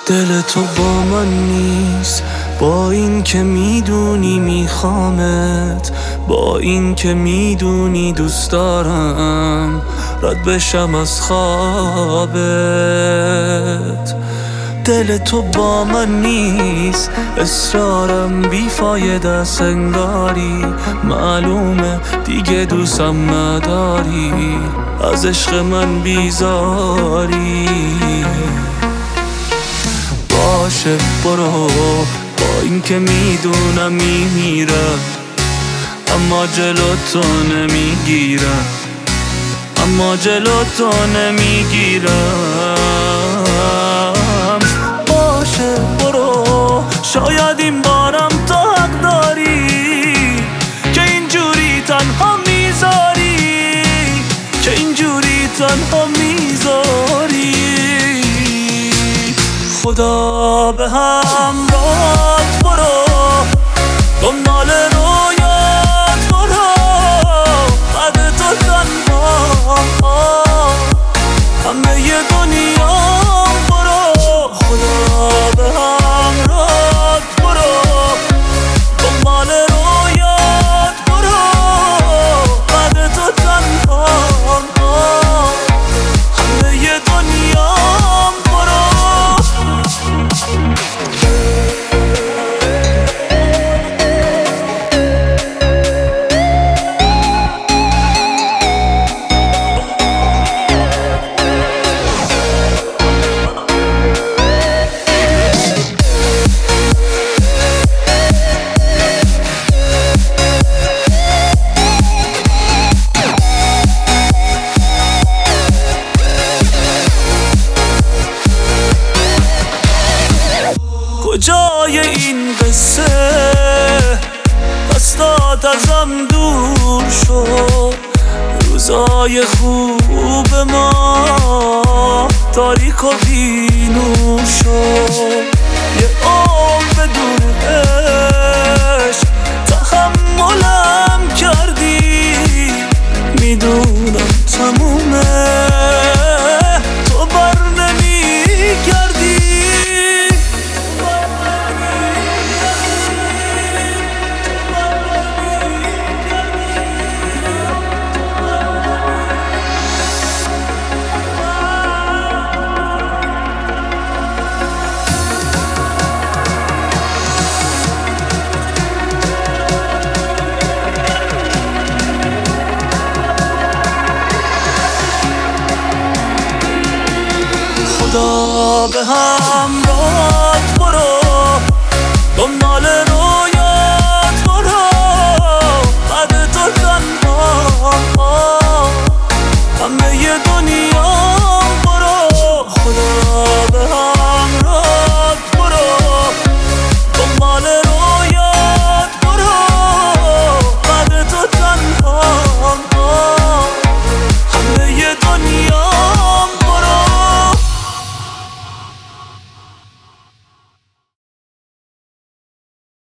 دل تو با من نیست، با این که میدونی میخوامت، با این که میدونی دوست دارم رد بشم از خوابت. دل تو با من نیست، اصرارم بیفایده است، انگاری معلومه دیگه دوستم نداری، از عشق من بیزاری. باشه برو، با این که میدونم میمیرم، اما جلو تو نمیگیرم، اما جلو تو نمیگیرم. باشه برو، شاید این بارم تو حق داری که اینجوری تنها میذاری، که اینجوری تنها میذاری. خدا به همراهت برو، دنبال رویات برو، بعد تو تنها همه ی دنیا برو. خدا به همراهت برو، دنبال رویات برو، بعد تو تنها همه ی دنیا برو. کجای این قصه دستات ازم دور شد، روزای خوب ما تاریک و بی‌نور شد. یه عمر بدون عشق تحملم کردی، میدونم تمومه تو بر نمیگردی. خدا به همراهت